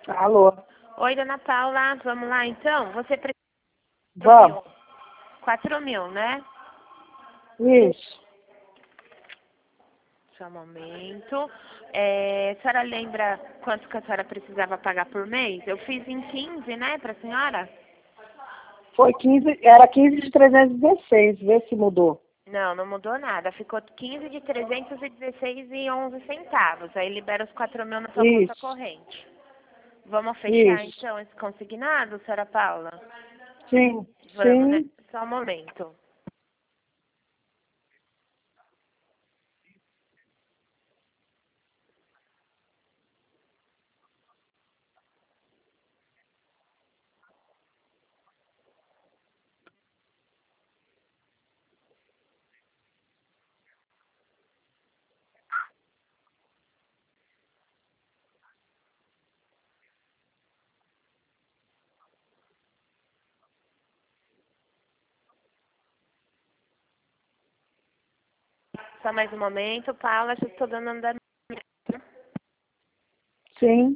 Alô? Oi, dona Paula, vamos lá então? Você precisa de Vamos. 4.000, né? Isso. Só um momento. A senhora lembra quanto que a senhora precisava pagar por mês? Eu fiz em 15, né, para a senhora? Foi 15, era 15 de 316, vê se mudou. Não, não mudou nada. Ficou 15 de 316,11 centavos. Aí libera os 4.000 na sua conta Isso. corrente. Vamos fechar Isso. então esse consignado, senhora Paula? Sim. Vamos, né? Sim. Só um momento. Só mais um momento, Paula, já estou dando andamento. Sim.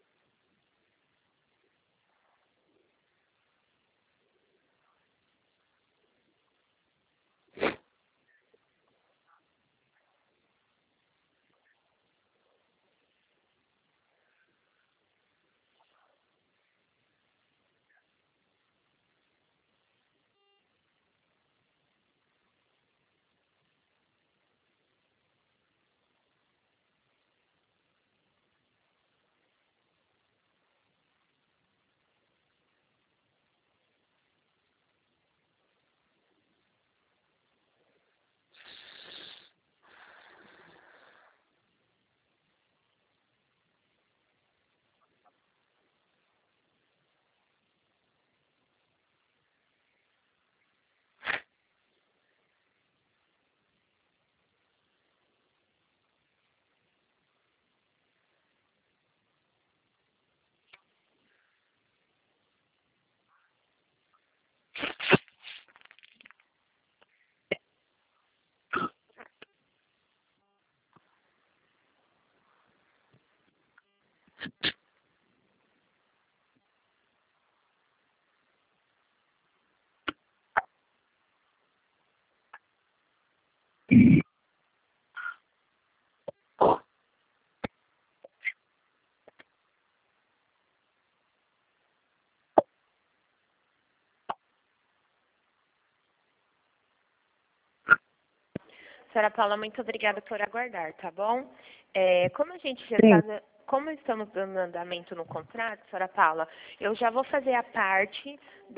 Senhora Paula, muito obrigada por aguardar, tá bom? Como a gente já Sim. está, como estamos dando andamento no contrato, senhora Paula, eu já vou fazer a parte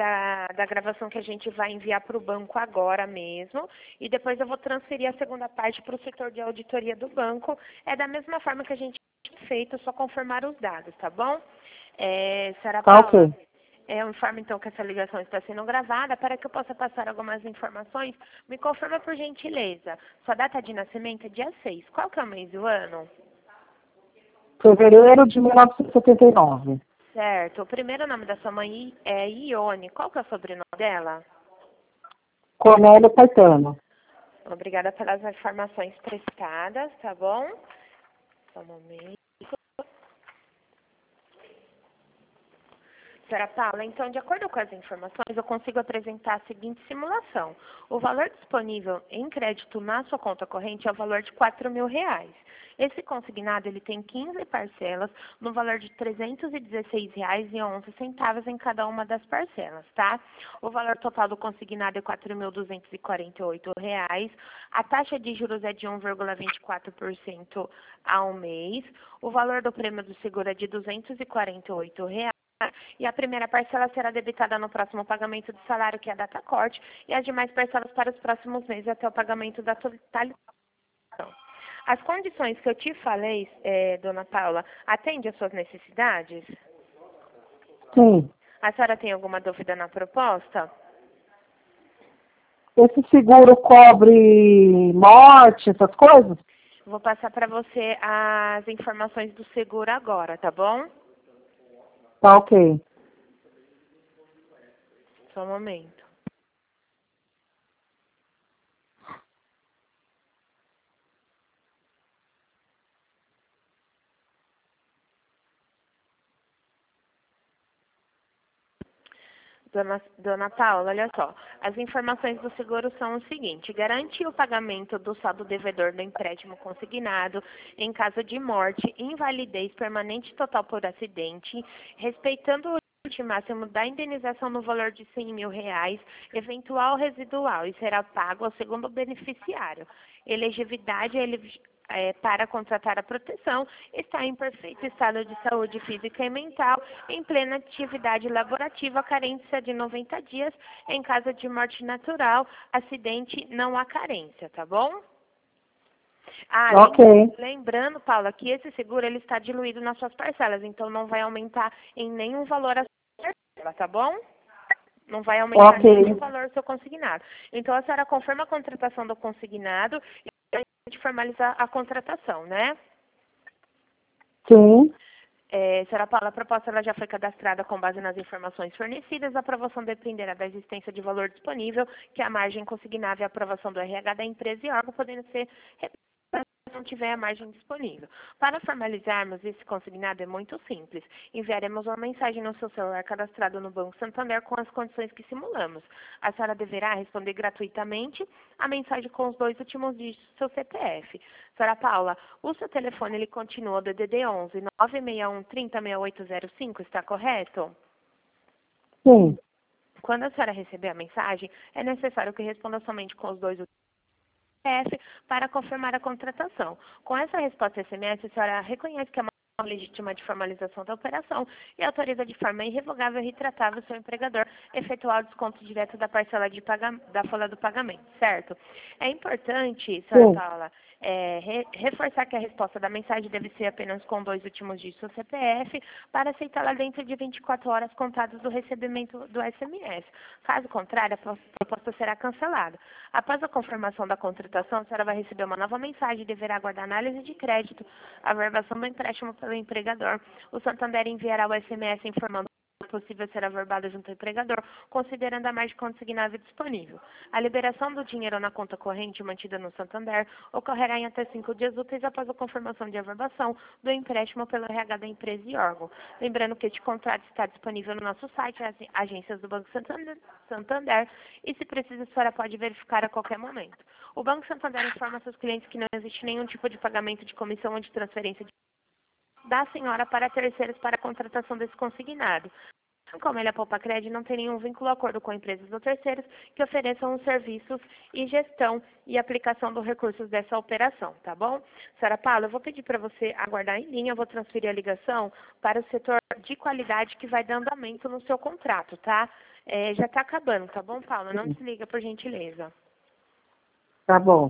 da gravação que a gente vai enviar para o banco agora mesmo, e depois eu vou transferir a segunda parte para o setor de auditoria do banco. É da mesma forma que a gente tem feito, só confirmar os dados, tá bom? Senhora Tá Paula, ok. eu informo então que essa ligação está sendo gravada. Para que eu possa passar algumas informações, me confirma por gentileza. Sua data de nascimento é dia 6. Qual que é o mês e o ano? Fevereiro de 1979. Certo. O primeiro nome da sua mãe é Ione. Qual que é o sobrenome dela? Cornélio Caetano. Obrigada pelas informações prestadas, tá bom? Só um momento. Senhora Paula, então, de acordo com as informações, eu consigo apresentar a seguinte simulação. O valor disponível em crédito na sua conta corrente é o valor de R$ 4.000. Esse consignado ele tem 15 parcelas no valor de R$ 316,11 em cada uma das parcelas, tá? O valor total do consignado é R$ 4.248. A taxa de juros é de 1,24% ao mês. O valor do prêmio do seguro é de R$ 248. E a primeira parcela será debitada no próximo pagamento do salário, que é a data corte, e as demais parcelas para os próximos meses até o pagamento da totalidade. As condições que eu te falei, dona Paula, atende às suas necessidades? Sim. A senhora tem alguma dúvida na proposta? Esse seguro cobre morte, essas coisas? Vou passar para você as informações do seguro agora, tá bom? Tá ok. Só um momento. Dona Paula, olha só. As informações do seguro são o seguinte: garante o pagamento do saldo devedor do empréstimo consignado em caso de morte, invalidez permanente total por acidente, respeitando o limite máximo da indenização no valor de R$ 100.000, eventual residual, e será pago ao segundo beneficiário. Elegibilidade para contratar a proteção, está em perfeito estado de saúde física e mental, em plena atividade laborativa, carência de 90 dias, em caso de morte natural, acidente, não há carência, tá bom? Ok. Lembrando, Paula, que esse seguro ele está diluído nas suas parcelas, então não vai aumentar em nenhum valor a sua parcela, tá bom? Não vai aumentar nenhum valor do seu consignado. Então, a senhora confirma a contratação do consignado e a gente formalizar a contratação, né? Sim. Senhora Paula, a proposta ela já foi cadastrada com base nas informações fornecidas. A aprovação dependerá da existência de valor disponível, que é a margem consignável e a aprovação do RH da empresa e órgão, podendo ser se não tiver a margem disponível. Para formalizarmos esse consignado é muito simples. Enviaremos uma mensagem no seu celular cadastrado no Banco Santander com as condições que simulamos. A senhora deverá responder gratuitamente a mensagem com os 2 últimos dígitos do seu CPF. Senhora Paula, o seu telefone ele continua DDD 11 961 30 6805, está correto? Sim. Quando a senhora receber a mensagem, é necessário que responda somente com os 2 últimos para confirmar a contratação. Com essa resposta SMS, a senhora reconhece que é uma legítima de formalização da operação e autoriza de forma irrevogável e retratável o seu empregador efetuar o desconto direto da parcela da folha do pagamento, certo? É importante, senhora Paula, reforçar que a resposta da mensagem deve ser apenas com 2 últimos dígitos do CPF para aceitá-la dentro de 24 horas contadas do recebimento do SMS. Caso contrário, a proposta será cancelada. Após a confirmação da contratação, a senhora vai receber uma nova mensagem e deverá aguardar análise de crédito, a verbação do empréstimo pelo empregador. O Santander enviará o SMS informando possível ser averbado junto ao empregador, considerando a margem consignável disponível. A liberação do dinheiro na conta corrente mantida no Santander ocorrerá em até 5 dias úteis após a confirmação de averbação do empréstimo pelo RH da empresa e órgão. Lembrando que este contrato está disponível no nosso site, as agências do Banco Santander, e se precisa, a senhora pode verificar a qualquer momento. O Banco Santander informa seus clientes que não existe nenhum tipo de pagamento de comissão ou de transferência da senhora para terceiros para a contratação desse consignado. Como ele é Poupa Crédito, não tem nenhum vínculo ou acordo com empresas ou terceiros que ofereçam os serviços e gestão e aplicação dos recursos dessa operação, tá bom? Senhora Paula, eu vou pedir para você aguardar em linha, eu vou transferir a ligação para o setor de qualidade que vai dar andamento no seu contrato, tá? Já está acabando, tá bom, Paula? Não desliga, por gentileza. Tá bom.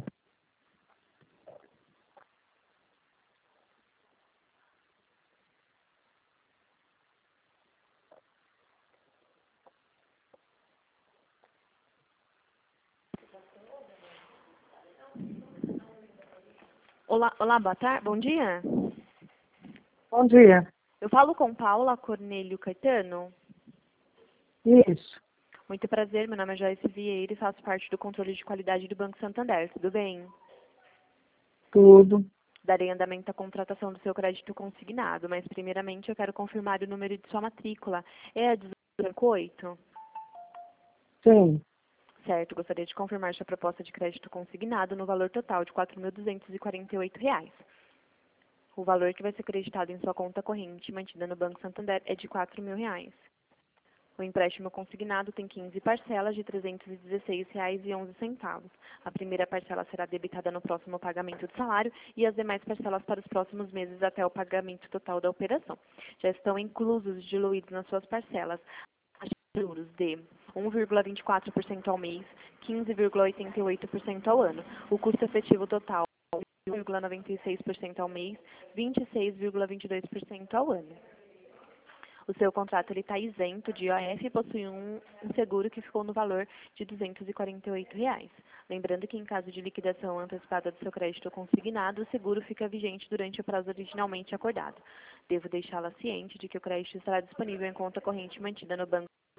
Olá, boa tarde, bom dia. Bom dia. Eu falo com Paula Cornélio Caetano. Isso. Muito prazer, meu nome é Joyce Vieira e faço parte do controle de qualidade do Banco Santander. Tudo bem? Tudo. Darei andamento à contratação do seu crédito consignado, mas primeiramente eu quero confirmar o número de sua matrícula. É a 18? Sim. Certo, gostaria de confirmar sua proposta de crédito consignado no valor total de R$ 4.248. O valor que vai ser creditado em sua conta corrente mantida no Banco Santander é de R$ 4.000. O empréstimo consignado tem 15 parcelas de R$ 316,11. A primeira parcela será debitada no próximo pagamento do salário e as demais parcelas para os próximos meses até o pagamento total da operação. Já estão inclusos e diluídos nas suas parcelas as juros de 1,24% ao mês, 15,88% ao ano. O custo efetivo total de 1,96% ao mês, 26,22% ao ano. O seu contrato está isento de IOF e possui um seguro que ficou no valor de R$ 248. Lembrando que, em caso de liquidação antecipada do seu crédito consignado, o seguro fica vigente durante o prazo originalmente acordado. Devo deixá-la ciente de que o crédito estará disponível em conta corrente mantida no Banco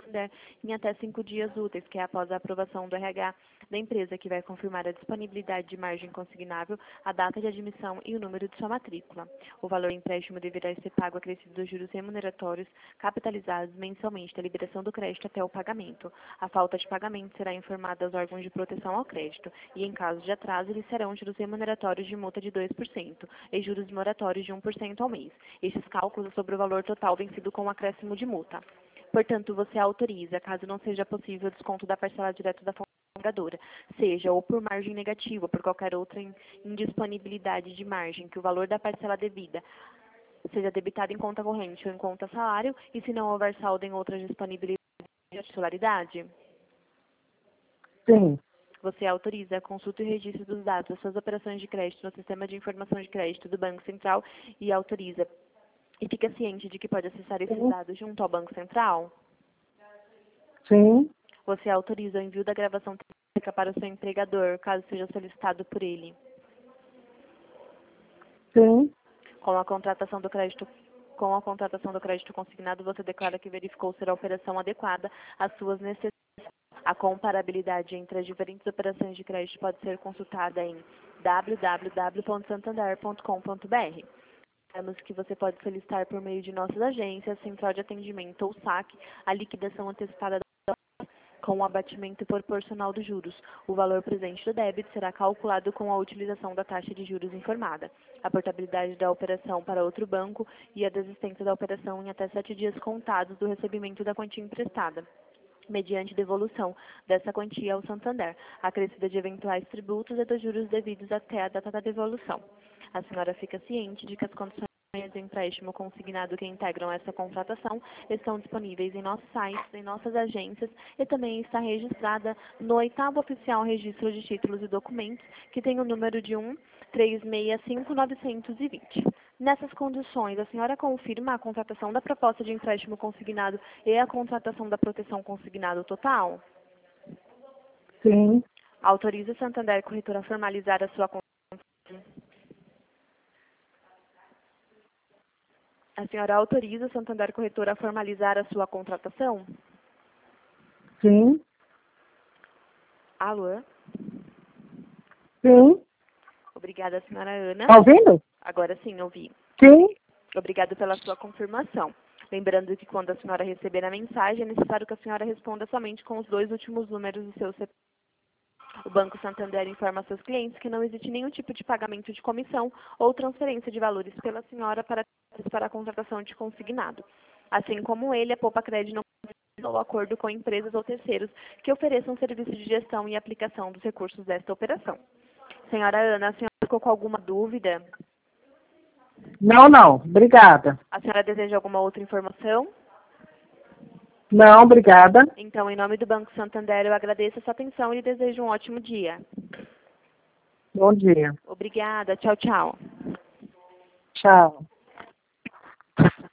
em até 5 dias úteis, que é após a aprovação do RH da empresa, que vai confirmar a disponibilidade de margem consignável, a data de admissão e o número de sua matrícula. O valor do empréstimo deverá ser pago acrescido dos juros remuneratórios capitalizados mensalmente da liberação do crédito até o pagamento. A falta de pagamento será informada aos órgãos de proteção ao crédito e, em caso de atraso, eles serão juros remuneratórios de multa de 2% e juros moratórios de 1% ao mês. Estes cálculos sobre o valor total vencido com o acréscimo de multa. Portanto, você autoriza, caso não seja possível o desconto da parcela direta da fonte pagadora, seja ou por margem negativa ou por qualquer outra indisponibilidade de margem, que o valor da parcela devida seja debitado em conta corrente ou em conta salário, e se não houver saldo em outras disponibilidades de titularidade? Sim. Você autoriza a consulta e registro dos dados das suas operações de crédito no Sistema de Informação de Crédito do Banco Central e autoriza e fica ciente de que pode acessar esses dados junto ao Banco Central? Sim. Você autoriza o envio da gravação telefônica para o seu empregador, caso seja solicitado por ele? Sim. Com a contratação do crédito consignado, você declara que verificou ser a operação adequada às suas necessidades. A comparabilidade entre as diferentes operações de crédito pode ser consultada em www.santander.com.br. Sabemos que você pode solicitar por meio de nossas agências, central de atendimento ou saque, a liquidação antecipada com o abatimento proporcional dos juros. O valor presente do débito será calculado com a utilização da taxa de juros informada, a portabilidade da operação para outro banco e a desistência da operação em até 7 dias contados do recebimento da quantia emprestada, mediante devolução dessa quantia ao Santander, acrescida de eventuais tributos e dos juros devidos até a data da devolução. A senhora fica ciente de que as condições de empréstimo consignado que integram essa contratação estão disponíveis em nossos sites, em nossas agências e também está registrada no 8º Oficial Registro de Títulos e Documentos, que tem o número de 1365920. Nessas condições, a senhora confirma a contratação da proposta de empréstimo consignado e a contratação da proteção consignado total? Sim. Autoriza o Santander Corretora a formalizar a sua contratação? A senhora autoriza o Santander Corretora a formalizar a sua contratação? Sim. Alô? Sim. Obrigada, senhora Ana. Tá ouvindo? Agora sim, ouvi. Sim. Obrigado pela sua confirmação. Lembrando que quando a senhora receber a mensagem, é necessário que a senhora responda somente com os 2 últimos números do seu CPF. O Banco Santander informa a seus clientes que não existe nenhum tipo de pagamento de comissão ou transferência de valores pela senhora para a contratação de consignado. Assim como ele, a Poupa Cred não ou acordo com empresas ou terceiros que ofereçam serviço de gestão e aplicação dos recursos desta operação. Senhora Ana, a senhora ficou com alguma dúvida? Não. Obrigada. A senhora deseja alguma outra informação? Não, obrigada. Então, em nome do Banco Santander, eu agradeço a sua atenção e desejo um ótimo dia. Bom dia. Obrigada. Tchau, tchau. Tchau.